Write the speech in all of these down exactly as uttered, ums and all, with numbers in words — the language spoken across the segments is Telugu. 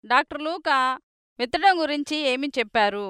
డాక్టర్ లూకా విత్తడం గురించి ఏమి చెప్పారు?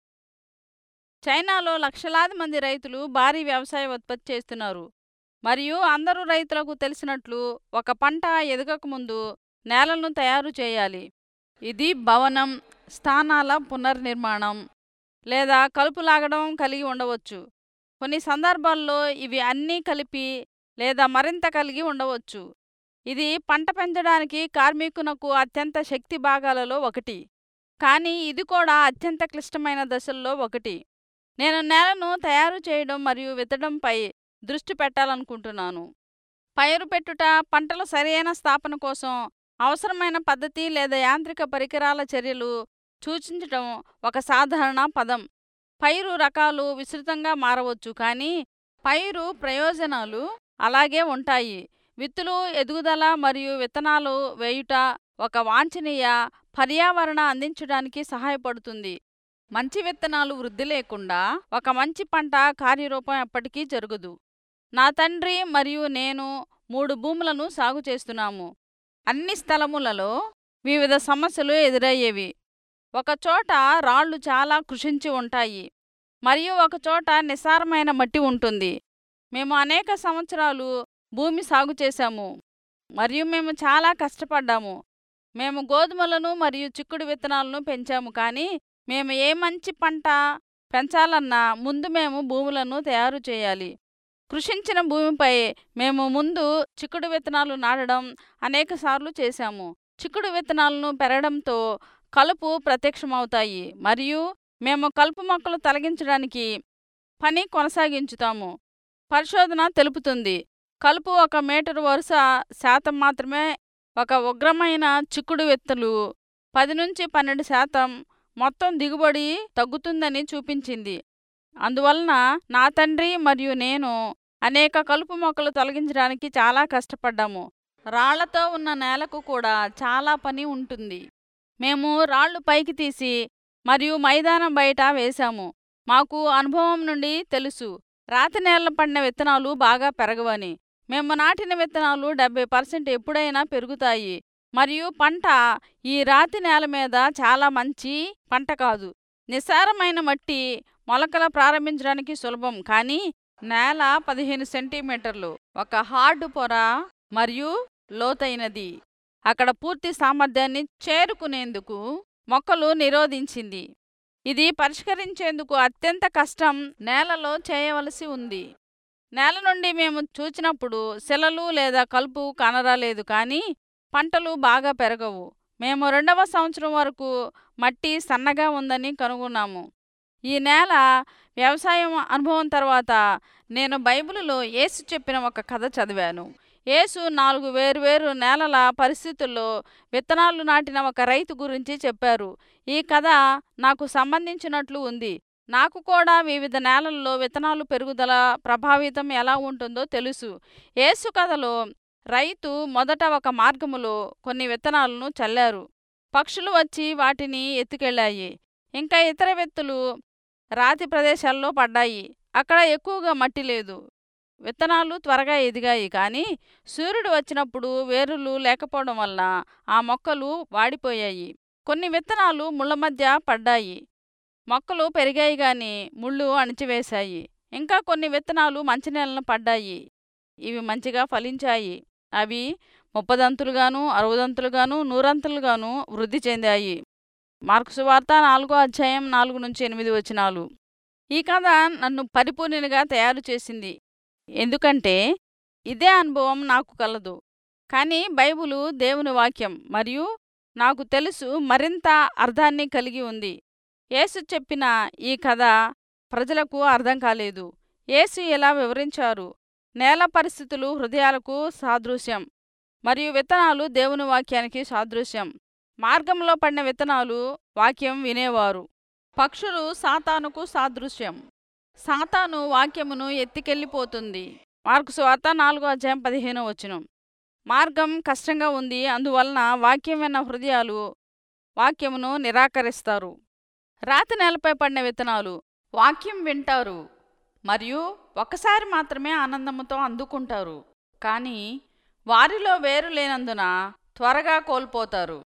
చైనాలో లక్షలాది మంది రైతులు భారీ వ్యవసాయ ఉత్పత్తి చేస్తున్నారు. మరియు అందరూ రైతులకు తెలిసినట్లు ఒక పంట ఎదగకముందు నేలను తయారు చేయాలి. ఇది భవనం, స్థానాల పునర్నిర్మాణం లేదా కలుపు లాగడం కలిగి ఉండవచ్చు. కొన్ని సందర్భాల్లో ఇవి అన్నీ కలిపి లేదా మరింత కలిగి ఉండవచ్చు. ఇది పంట పెంచడానికి కార్మికునకు అత్యంత శక్తి భాగాలలో ఒకటి, కానీ ఇది కూడా అత్యంత క్లిష్టమైన దశల్లో ఒకటి. నేను నేలను తయారు చేయడం మరియు విత్తడంపై దృష్టి పెట్టాలనుకుంటున్నాను. పైరు పెట్టుట, పంటల సరైన స్థాపన కోసం అవసరమైన పద్ధతి లేదా యాంత్రిక పరికరాల చర్యలు సూచించటం ఒక సాధారణ పదం. పైరు రకాలు విస్తృతంగా మారవచ్చు, కానీ పైరు ప్రయోజనాలు అలాగే ఉంటాయి. విత్తులు, ఎదుగుదల మరియు విత్తనాలు వేయుట ఒక వాంఛనీయ పర్యావరణ అందించడానికి సహాయపడుతుంది. మంచి విత్తనాలు వృద్ధి లేకుండా ఒక మంచి పంట కార్యరూపం ఎప్పటికీ జరగదు. నా తండ్రి మరియు నేను మూడు భూములను సాగు చేస్తున్నాము. అన్ని స్థలములలో వివిధ సమస్యలు ఎదురయ్యేవి. ఒకచోట రాళ్లు చాలా కృషించి ఉంటాయి మరియు ఒకచోట నిస్సారమైన మట్టి ఉంటుంది. మేము అనేక సంవత్సరాలు భూమి సాగు చేశాము మరియు మేము చాలా కష్టపడ్డాము. మేము గోధుమలను మరియు చిక్కుడు విత్తనాలను పెంచాము, కానీ మేము ఏ మంచి పంట పెంచాలన్నా ముందు మేము భూములను తయారు చేయాలి. కృషించిన భూమిపై మేము ముందు చిక్కుడు విత్తనాలు నాటడం అనేకసార్లు చేశాము. చిక్కుడు విత్తనాలను పెరగడంతో కలుపు ప్రత్యక్షమవుతాయి మరియు మేము కలుపు మొక్కలు తొలగించడానికి పని కొనసాగించుతాము. పరిశోధన తెలుపుతుంది, కలుపు ఒక మీటరు వరుస శాతం మాత్రమే ఒక ఉగ్రమైన చిక్కుడు విత్తలు పది నుంచి పన్నెండు శాతం మొత్తం దిగుబడి తగ్గుతుందని చూపించింది. అందువలన నా తండ్రి మరియు నేను అనేక కలుపు మొక్కలు తొలగించడానికి చాలా కష్టపడ్డాము. రాళ్లతో ఉన్న నేలకు కూడా చాలా పని ఉంటుంది. మేము రాళ్లు పైకి తీసి మరియు మైదానం బయట వేశాము. మాకు అనుభవం నుండి తెలుసు, రాతి నేల పడిన విత్తనాలు బాగా పెరగవని. మేము నాటిన విత్తనాలు డెబ్బై పర్సెంట్ ఎప్పుడైనా పెరుగుతాయి మరియు పంట ఈ రాతి నేల మీద చాలా మంచి పంట కాదు. నిస్సారమైన మట్టి మొలకల ప్రారంభించడానికి సులభం, కానీ నేల పదిహేను సెంటీమీటర్లు ఒక హార్డ్ పొర మరియు లోతైనది అక్కడ పూర్తి సామర్థ్యాన్ని చేరుకునేందుకు మొక్కలు నిరోధించింది. ఇది పరిష్కరించేందుకు అత్యంత కష్టం నేలలో చేయవలసి ఉంది. నేల నుండి మేము చూచినప్పుడు శిలలు లేదా కలుపు కనరాలేదు, కానీ పంటలు బాగా పెరగవు. మేము రెండవ సంవత్సరం వరకు మట్టి సన్నగా ఉందని కనుగొన్నాము. ఈ నేల వ్యవసాయం అనుభవం తర్వాత నేను బైబిలులో యేసు చెప్పిన ఒక కథ చదివాను. యేసు నాలుగు వేర్వేరు నేలల పరిస్థితుల్లో విత్తనాలు నాటిన ఒక రైతు గురించి చెప్పారు. ఈ కథ నాకు సంబంధించినట్లు ఉంది. నాకు కూడా వివిధ నేలల్లో విత్తనాలు పెరుగుదల ప్రభావితం ఎలా ఉంటుందో తెలుసు. యేసు కథలో రైతు మొదట ఒక మార్గములో కొన్ని విత్తనాలను చల్లారు. పక్షులు వచ్చి వాటిని ఎత్తుకెళ్ళాయి. ఇంకా ఇతర విత్తులు రాతి ప్రదేశాల్లో పడ్డాయి. అక్కడ ఎక్కువగా మట్టి లేదు. విత్తనాలు త్వరగా ఎదిగాయి, కానీ సూర్యుడు వచ్చినప్పుడు వేరులు లేకపోవడం వలన ఆ మొక్కలు వాడిపోయాయి. కొన్ని విత్తనాలు ముళ్ళ మధ్య పడ్డాయి. మొక్కలు పెరిగాయి, కానీ ముళ్ళు అణిచివేశాయి. ఇంకా కొన్ని విత్తనాలు మంచినీళ్ళను పడ్డాయి. ఇవి మంచిగా ఫలించాయి. అవి ముప్పదంతులుగాను, అరవదంతులుగాను, నూరంతులుగాను వృద్ధి చెందాయి. మార్కు సువార్త నాలుగో అధ్యాయం నాలుగు నుంచి ఎనిమిది వచనాలు. ఈ కథ నన్ను పరిపూర్ణినిగా తయారు చేసింది, ఎందుకంటే ఇదే అనుభవం నాకు కలదు. కానీ బైబిలు దేవుని వాక్యం మరియు నాకు తెలుసు మరింత అర్థాన్ని కలిగి ఉంది. యేసు చెప్పిన ఈ కథ ప్రజలకు అర్థం కాలేదు. యేసు ఇలా వివరించారు: నేల పరిస్థితులు హృదయాలకు సాదృశ్యం మరియు విత్తనాలు దేవుని వాక్యానికి సాదృశ్యం. మార్గంలో పడిన విత్తనాలు వాక్యం వినేవారు. పక్షులు సాతానుకు సాదృశ్యం. సాతాను వాక్యమును ఎత్తికెళ్ళిపోతుంది. మార్కు సువార్త నాలుగో అధ్యాయం పదిహేనో వచనం. మార్గం కష్టంగా ఉంది, అందువలన వాక్యం విన్న హృదయాలు వాక్యమును నిరాకరిస్తారు. రాతి నేలపై పడిన విత్తనాలు వాక్యం వింటారు మరియు ఒకసారి మాత్రమే ఆనందముతో అందుకుంటారు, కానీ వారిలో వేరు లేనందున త్వరగా కోల్పోతారు.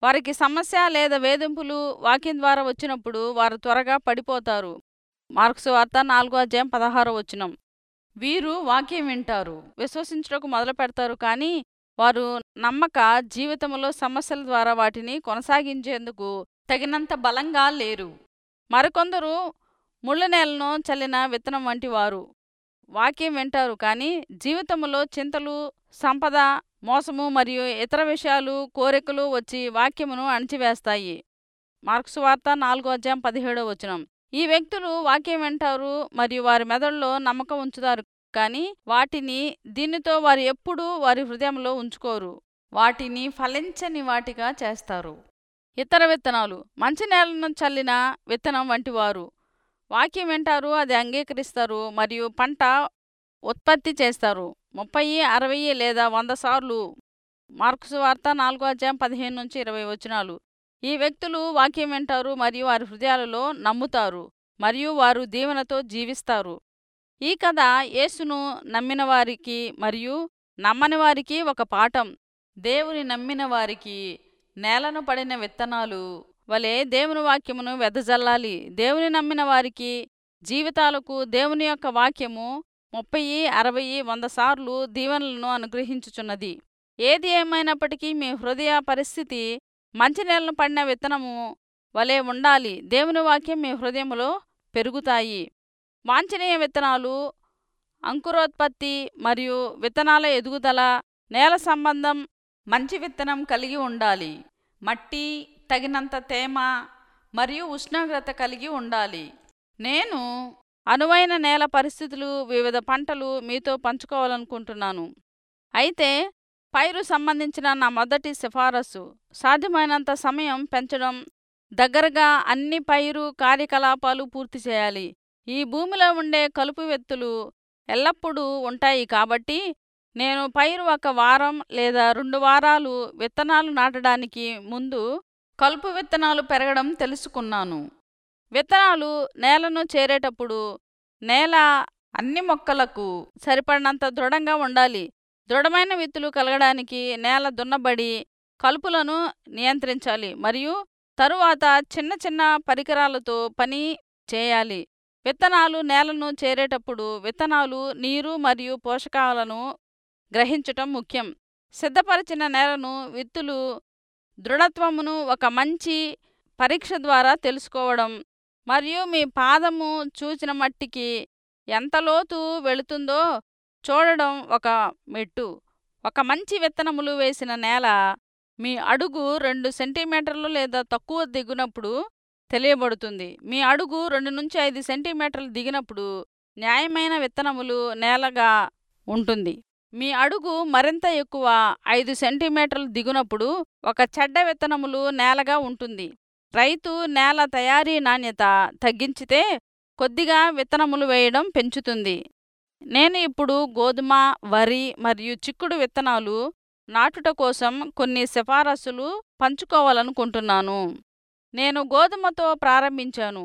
వారికి సమస్య లేదా వేధింపులు వాక్యం ద్వారా వచ్చినప్పుడు వారు త్వరగా పడిపోతారు. మార్కు సువార్త నాలుగో అధ్యాయం పదహారో వచనం. వీరు వాక్యం వింటారు, విశ్వసించుటకు మొదలు పెడతారు, కానీ వారు నమ్మక జీవితంలో సమస్యల ద్వారా వాటిని కొనసాగించేందుకు తగినంత బలంగా లేరు. మరికొందరు ముళ్ళ నేలను చల్లిన విత్తనం వంటి వారు. వాక్యం వింటారు, కానీ జీవితంలో చింతలు, సంపద, మోసము మరియు ఇతర విషయాలు, కోరికలు వచ్చి వాక్యమును అణిచివేస్తాయి. మార్కు సువార్త నాలుగో అధ్యాయం పదిహేడో వచనం. ఈ వ్యక్తులు వాక్యం వింటారు మరియు వారి మెదడులో నమ్మకం ఉంచుతారు, కానీ వాటిని దీనితో వారు ఎప్పుడూ వారి హృదయంలో ఉంచుకోరు. వాటిని ఫలించని వాటిగా చేస్తారు. ఇతర విత్తనాలు మంచి నేలను చల్లిన విత్తనం వంటివారు. వాక్యం వింటారు, అది అంగీకరిస్తారు మరియు పంట ఉత్పత్తి చేస్తారు. ముప్పై, అరవై లేదా వంద సార్లు. మార్కు సువార్త నాలుగో అధ్యాయం పదిహేను నుంచి ఇరవై వచనాలు. ఈ వ్యక్తులు వాక్యం వింటారు మరియు వారి హృదయాలలో నమ్ముతారు మరియు వారు దీవెనతో జీవిస్తారు. ఈ కథ యేసును నమ్మిన వారికి మరియు నమ్మని వారికి ఒక పాఠం. దేవుని నమ్మిన వారికి నేలను పడిన విత్తనాలు వలె దేవుని వాక్యమును వెదజల్లాలి. దేవుని నమ్మిన వారికి జీవితాలకు దేవుని యొక్క వాక్యము ముప్పై, అరవై, వంద సార్లు దీవెనలను అనుగ్రహించుచున్నది. ఏది ఏమైనప్పటికీ మీ హృదయ పరిస్థితి మంచి నేలను పడిన విత్తనము వలె ఉండాలి. దేవుని వాక్యం మీ హృదయంలో పెరుగుతాయి. వాంఛనీయ విత్తనాలు అంకురోత్పత్తి మరియు విత్తనాల ఎదుగుదల. నేల సంబంధం మంచి విత్తనం కలిగి ఉండాలి. మట్టి తగినంత తేమ మరియు ఉష్ణోగ్రత కలిగి ఉండాలి. నేను అనువైన నేల పరిస్థితులు, వివిధ పంటలు మీతో పంచుకోవాలనుకుంటున్నాను. అయితే పైరు సంబంధించిన నా మొదటి సిఫారసు సాధ్యమైనంత సమయం పెంచడం. దగ్గరగా అన్ని పైరు కార్యకలాపాలు పూర్తి చేయాలి. ఈ భూమిలో ఉండే కలుపు విత్తులు ఎల్లప్పుడూ ఉంటాయి, కాబట్టి నేను పైరు ఒక వారం లేదా రెండు వారాలు విత్తనాలు నాటడానికి ముందు కలుపు విత్తనాలు పెరగడం తెలుసుకున్నాను. విత్తనాలు నేలను చేరేటప్పుడు నేల అన్ని మొక్కలకు సరిపడినంత దృఢంగా ఉండాలి. దృఢమైన విత్తులు కలగడానికి నేల దున్నబడి కలుపులను నియంత్రించాలి మరియు తరువాత చిన్న చిన్న పరికరాలతో పని చేయాలి. విత్తనాలు నేలను చేరేటప్పుడు విత్తనాలు నీరు మరియు పోషకాలను గ్రహించటం ముఖ్యం. సిద్ధపరిచిన నేలను విత్తులు దృఢత్వమును ఒక మంచి పరీక్ష ద్వారా తెలుసుకోవడం మరియు మీ పాదము చూచిన మట్టికి ఎంత లోతు వెళుతుందో చూడడం ఒక మెట్టు. ఒక మంచి విత్తనములు వేసిన నేల మీ అడుగు రెండు సెంటీమీటర్లు లేదా తక్కువ దిగినప్పుడు తెలియబడుతుంది. మీ అడుగు రెండు నుంచి ఐదు సెంటీమీటర్లు దిగినప్పుడు న్యాయమైన విత్తనములు నేలగా ఉంటుంది. మీ అడుగు మరింత ఎక్కువ ఐదు సెంటీమీటర్లు దిగునప్పుడు ఒక చెడ్డ విత్తనములు నేలగా ఉంటుంది. రైతు నేల తయారీ నాణ్యత తగ్గించితే కొద్దిగా విత్తనములు వేయడం పెంచుతుంది. నేను ఇప్పుడు గోధుమ, వరి మరియు చిక్కుడు విత్తనాలు నాటుట కోసం కొన్ని సిఫారసులు పంచుకోవాలనుకుంటున్నాను. నేను గోధుమతో ప్రారంభించాను.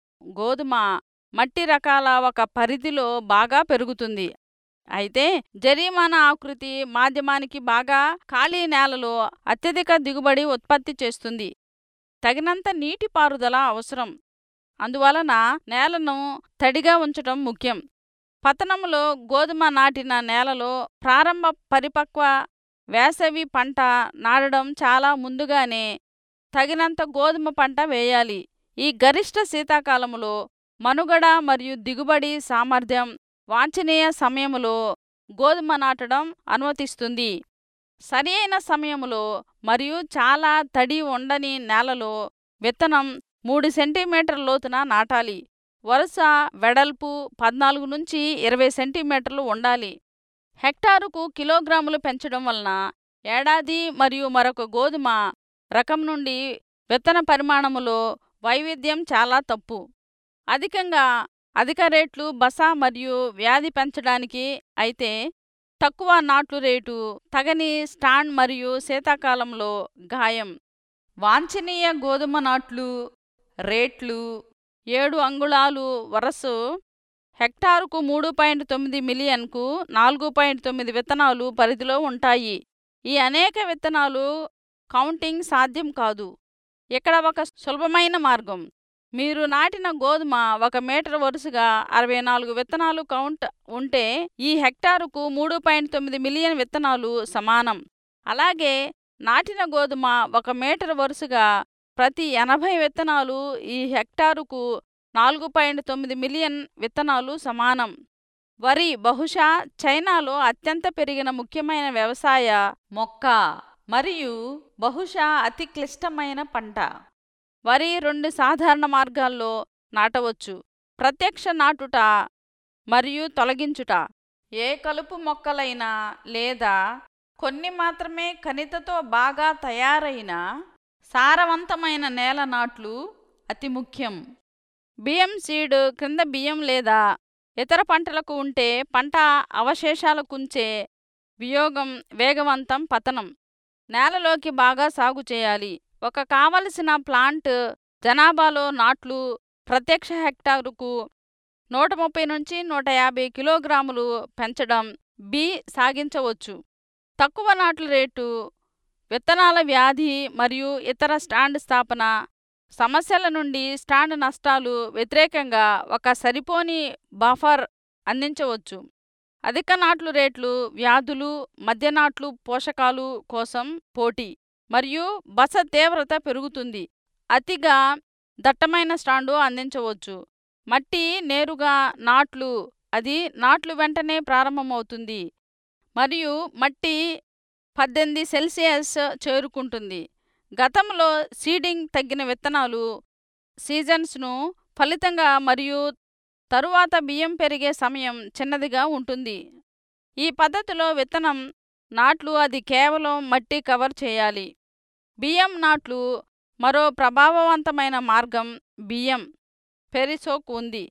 గోధుమ మట్టి రకాల ఒక పరిధిలో బాగా పెరుగుతుంది, అయితే జరిమానా ఆకృతి మాధ్యమానికి బాగా ఖాళీ నేలలో అత్యధిక దిగుబడి ఉత్పత్తి చేస్తుంది. తగినంత నీటిపారుదల అవసరం, అందువలన నేలను తడిగా ఉంచటం ముఖ్యం. పతనంలో గోధుమ నాటిన నేలలో ప్రారంభ పరిపక్వ వేసవి పంట నాటడం చాలా ముందుగానే తగినంత గోధుమ పంట వేయాలి. ఈ గరిష్ట శీతాకాలములో మనుగడ మరియు దిగుబడి సామర్థ్యం వాంఛనీయ సమయములో గోధుమ నాటడం అనుమతిస్తుంది. సరి అయిన సమయములో మరియు చాలా తడి ఉండని నేలలో విత్తనం మూడు సెంటీమీటర్ల లోతున నాటాలి. వరుస వెడల్పు పద్నాలుగు నుంచి ఇరవై సెంటీమీటర్లు ఉండాలి. హెక్టారుకు కిలోగ్రాములు పెంచడం వలన ఏడాది మరియు మరొక గోధుమ రకం నుండి విత్తన పరిమాణములో వైవిధ్యం చాలా తప్పు. అధికంగా అధిక రేట్లు బస మరియు వ్యాధి పెంచడానికి, అయితే తక్కువ నాట్లు రేటు తగని స్టాండ్ మరియు శీతాకాలంలో గాయం. వాంఛనీయ గోధుమ నాట్లు రేట్లు ఏడు అంగుళాలు వరసు హెక్టారుకు మూడు పాయింట్ తొమ్మిది మిలియన్కు నాలుగు పాయింట్ తొమ్మిది విత్తనాలు పరిధిలో ఉంటాయి. ఈ అనేక విత్తనాలు కౌంటింగ్ సాధ్యం కాదు. ఇక్కడ ఒక సులభమైన మార్గం. మీరు నాటిన గోధుమ ఒక మీటర్ వరుసగా అరవై నాలుగు విత్తనాలు కౌంట్ ఉంటే ఈ హెక్టారుకు మూడు పాయింట్ తొమ్మిది మిలియన్ విత్తనాలు సమానం. అలాగే నాటిన గోధుమ ఒక మీటర్ వరుసగా ప్రతి ఎనభై విత్తనాలు ఈ హెక్టారుకు నాలుగు పాయింట్ తొమ్మిది మిలియన్ విత్తనాలు సమానం. వరి బహుశా చైనాలో అత్యంత పెరిగిన ముఖ్యమైన వ్యవసాయ మొక్క మరియు బహుశా అతి క్లిష్టమైన పంట. వరి రెండు సాధారణ మార్గాల్లో నాటవచ్చు: ప్రత్యక్ష నాటుట మరియు తొలగించుట. ఏ కలుపు మొక్కలైనా లేదా కొన్ని మాత్రమే కణితితో బాగా తయారైన సారవంతమైన నేల నాట్లు అతి ముఖ్యం. బియ్యం సీడ్ క్రింద బియ్యం లేదా ఇతర పంటలకు ఉంటే పంట అవశేషాలకుంచే వియోగం వేగవంతం పతనం. నేలలోకి బాగా సాగు చేయాలి. ఒక కావలసిన ప్లాంట్ జనాభాలో నాట్లు ప్రత్యక్ష హెక్టారుకు నూట ముప్పై నుంచి నూట యాభై కిలోగ్రాములు పెంచడం బి సాగించవచ్చు. తక్కువ నాట్ల రేటు, విత్తనాల వ్యాధి మరియు ఇతర స్టాండ్ స్థాపన సమస్యల నుండి స్టాండ్ నష్టాలు వ్యతిరేకంగా ఒక సరిపోని బఫర్ అందించవచ్చు. అధిక నాట్లు రేట్లు వ్యాధులు, మధ్య నాట్లు పోషకాలు కోసం పోటీ మరియు బస తీవ్రత పెరుగుతుంది. అతిగా దట్టమైన స్టాండు అందించవచ్చు. మట్టి నేరుగా నాట్లు అది నాట్లు వెంటనే ప్రారంభమవుతుంది మరియు మట్టి పద్దెనిమిది సెల్సియస్ చేరుకుంటుంది. గతంలో సీడింగ్ తగ్గిన విత్తనాలు సీజన్స్ను ఫలితంగా మరియు తరువాత బియ్యం పెరిగే సమయం చిన్నదిగా ఉంటుంది. ఈ పద్ధతిలో విత్తనం నాట్లు అది కేవలం మట్టి కవర్ చేయాలి. బియ్యం నాట్లు మరో ప్రభావవంతమైన మార్గం బియ్యం పెరిసోక్ ఉంది.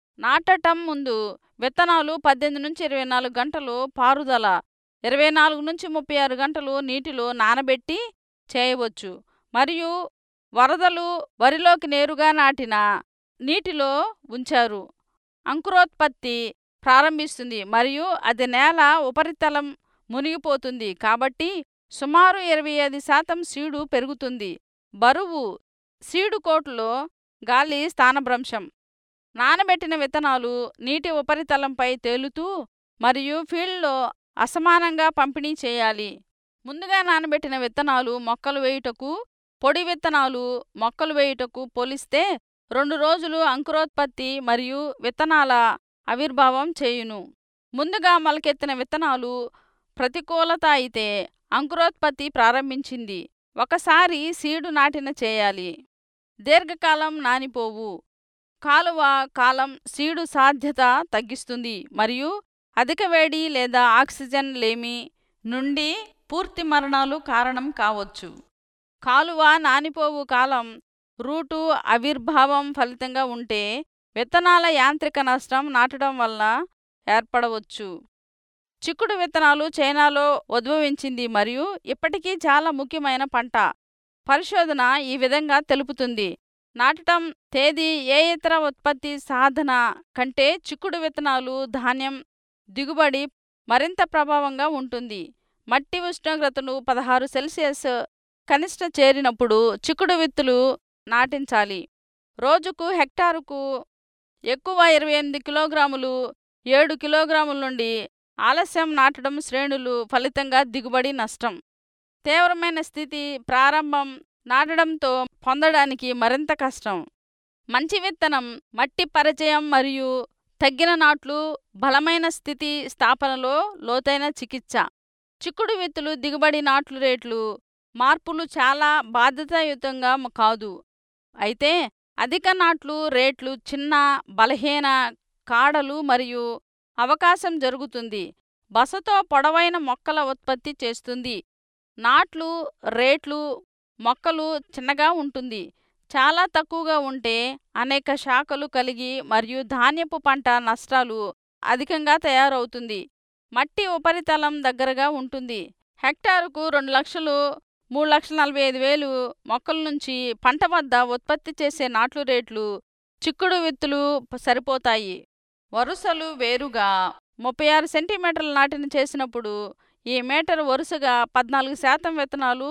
నాటటం ముందు విత్తనాలు పద్దెనిమిది నుంచి ఇరవై నాలుగు గంటలు పారుదల, ఇరవై నాలుగు నుంచి ముప్పై ఆరు గంటలు నీటిలో నానబెట్టి చేయవచ్చు మరియు వరదలు వరిలోకి నేరుగా నాటిన నీటిలో ఉంచారు. అంకురోత్పత్తి ప్రారంభిస్తుంది మరియు అది నేల ఉపరితలం మునిగిపోతుంది కాబట్టి సుమారు ఇరవై ఐదు శాతం సీడు పెరుగుతుంది. బరువు సీడు కోట్లో గాలి స్థానభ్రంశం. నానబెట్టిన విత్తనాలు నీటి ఉపరితలంపై తేలుతూ మరియు ఫీల్డ్లో అసమానంగా పంపిణీ చేయాలి. ముందుగా నానబెట్టిన విత్తనాలు మొక్కలు వేయుటకు, పొడి విత్తనాలు మొక్కలు వేయుటకు పోలిస్తే రెండు రోజులు అంకురోత్పత్తి మరియు విత్తనాల ఆవిర్భావం చేయును. ముందుగా మొలకెత్తిన విత్తనాలు ప్రతికూలత అయితే అంకురోత్పత్తి ప్రారంభించింది. ఒకసారి సీడు నాటిన చేయాలి. దీర్ఘకాలం నానిపోవు కాలువ కాలం సీడు సాధ్యత తగ్గిస్తుంది మరియు అధిక వేడి లేదా ఆక్సిజన్ లేమి నుండి పూర్తి మరణాలు కారణం కావచ్చు. కాలువ నానిపోవు కాలం రూటు ఆవిర్భావం ఫలితంగా ఉంటే విత్తనాల యాంత్రిక నష్టం నాటడం వల్ల ఏర్పడవచ్చు. చిక్కుడు విత్తనాలు చైనాలో ఉద్భవించింది మరియు ఇప్పటికీ చాలా ముఖ్యమైన పంట. పరిశోధన ఈ విధంగా తెలుపుతుంది: నాటడం తేదీ ఏ ఇతర ఉత్పత్తి సాధన కంటే చిక్కుడు విత్తనాలు ధాన్యం దిగుబడి మరింత ప్రభావంగా ఉంటుంది. మట్టి ఉష్ణోగ్రతను పదహారు సెల్సియస్ కనిష్ట చేరినప్పుడు చిక్కుడు విత్తులు నాటించాలి. రోజుకు హెక్టారుకు ఎక్కువ ఇరవై ఎనిమిది కిలోగ్రాములు ఏడు కిలోగ్రాముల నుండి ఆలస్యం నాటడం శ్రేణులు ఫలితంగా దిగుబడి నష్టం. తీవ్రమైన స్థితి ప్రారంభం నాటడంతో పొందడానికి మరింత కష్టం. మంచి విత్తనం, మట్టి పరిచయం మరియు తగ్గిన నాట్లు బలమైన స్థితి స్థాపనలో లోతైన చికిత్స. చిక్కుడు విత్తులు దిగుబడి నాట్లు రేట్లు మార్పులు చాలా బాధ్యతాయుతంగా కాదు. అయితే అధిక నాట్లు రేట్లు చిన్న బలహీన కాడలు మరియు అవకాశం జరుగుతుంది. బసతో పొడవైన మొక్కల ఉత్పత్తి చేస్తుంది. నాట్లు రేట్లు మొక్కలు చిన్నగా ఉంటుంది. చాలా తక్కువగా ఉంటే అనేక శాఖలు కలిగి మరియు ధాన్యపు పంట నష్టాలు అధికంగా తయారవుతుంది. మట్టి ఉపరితలం దగ్గరగా ఉంటుంది. హెక్టారుకు రెండు లక్షలు మూడు లక్షల నలభై ఐదు వేలు మొక్కల నుంచి పంట వద్ద ఉత్పత్తి చేసే నాట్లు రేట్లు చిక్కుడు విత్తులు సరిపోతాయి. వరుసలు వేరుగా ముప్పై ఆరు సెంటీమీటర్ల నాటిన చేసినప్పుడు ఈ మీటర్ వరుసగా పద్నాలుగు శాతం విత్తనాలు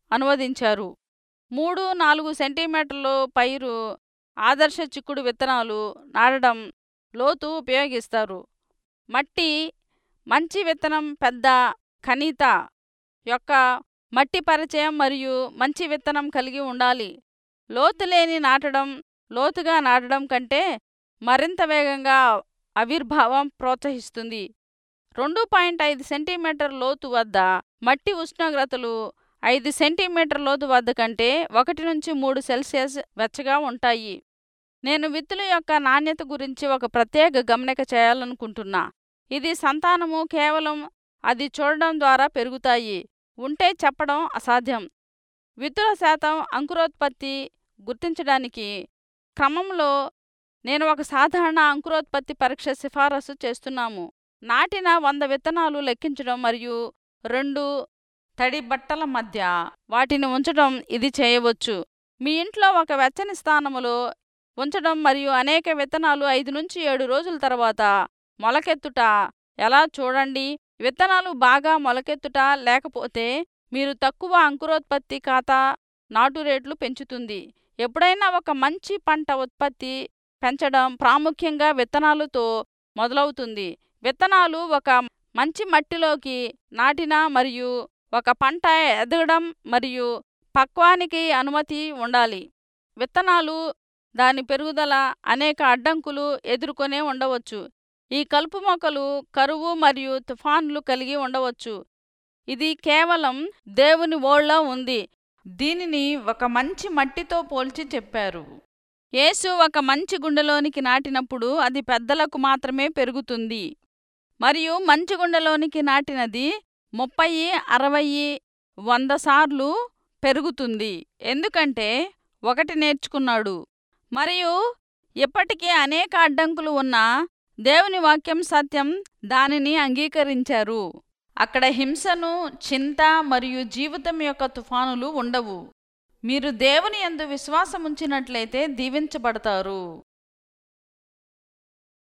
అనువదించారు. మూడు నాలుగు సెంటీమీటర్లు పైరు ఆదర్శ చిక్కుడు విత్తనాలు నాటడం లోతు ఉపయోగిస్తారు. మట్టి మంచి విత్తనం పెద్ద ఖనిత యొక్క మట్టి పరిచయం మరియు మంచి విత్తనం కలిగి ఉండాలి. లోతు లేని నాటడం లోతుగా నాటడం కంటే మరింత వేగంగా ఆవిర్భావం ప్రోత్సహిస్తుంది. రెండు పాయింట్ ఐదు సెంటీమీటర్ లోతు వద్ద మట్టి ఉష్ణోగ్రతలు ఐదు సెంటీమీటర్ లోతు వద్ద కంటే ఒకటి నుంచి మూడు సెల్సియస్ వెచ్చగా ఉంటాయి. నేను విత్తుల యొక్క నాణ్యత గురించి ఒక ప్రత్యేక గమనిక చేయాలనుకుంటున్నా. ఇది సంతానము కేవలం అది చూడడం ద్వారా పెరుగుతాయి ఉంటే చెప్పడం అసాధ్యం. విత్తుల శాతం అంకురోత్పత్తి గుర్తించడానికి క్రమంలో నేను ఒక సాధారణ అంకురోత్పత్తి పరీక్ష సిఫారసు చేస్తున్నాము. నాటిన వంద విత్తనాలు లెక్కించడం మరియు రెండు తడి బట్టల మధ్య వాటిని ఉంచడం ఇది చేయవచ్చు. మీ ఇంట్లో ఒక వెచ్చని స్థానములో ఉంచడం మరియు అనేక విత్తనాలు ఐదు నుంచి ఏడు రోజుల తర్వాత మొలకెత్తుట ఎలా చూడండి. విత్తనాలు బాగా మొలకెత్తుట లేకపోతే మీరు తక్కువ అంకురోత్పత్తి ఖాతా నాటు రేట్లు పెంచుతుంది. ఎప్పుడైనా ఒక మంచి పంట ఉత్పత్తి పెంచడం ప్రాముఖ్యంగా విత్తనాలతో మొదలవుతుంది. విత్తనాలు ఒక మంచి మట్టిలోకి నాటిన మరియు ఒక పంట ఎదగడం మరియు పక్వానికి అనుమతి ఉండాలి. విత్తనాలు దాని పెరుగుదల అనేక అడ్డంకులు ఎదుర్కొనే ఉండవచ్చు. ఈ కలుపు మొక్కలు కరువు మరియు తుఫాన్లు కలిగి ఉండవచ్చు. ఇది కేవలం దేవుని ఓళ్ళ ఉంది. దీనిని ఒక మంచి మట్టితో పోల్చి చెప్పారు. యేసు ఒక మంచి గుండెలోనికి నాటినప్పుడు అది పెద్దలకు మాత్రమే పెరుగుతుంది మరియు మంచి గుండెలోనికి నాటినది ముప్పై అరవై వంద సార్లు పెరుగుతుంది. ఎందుకంటే ఒకటి నేర్చుకున్నాడు మరియు ఇప్పటికీ అనేక అడ్డంకులు ఉన్నా దేవుని వాక్యం సత్యం దానిని అంగీకరించారు. అక్కడ హింసను చింత మరియు జీవితం యొక్క తుఫానులు ఉండవు. మీరు దేవుని యందు విశ్వాసముంచినట్లయితే దీవించబడతారు.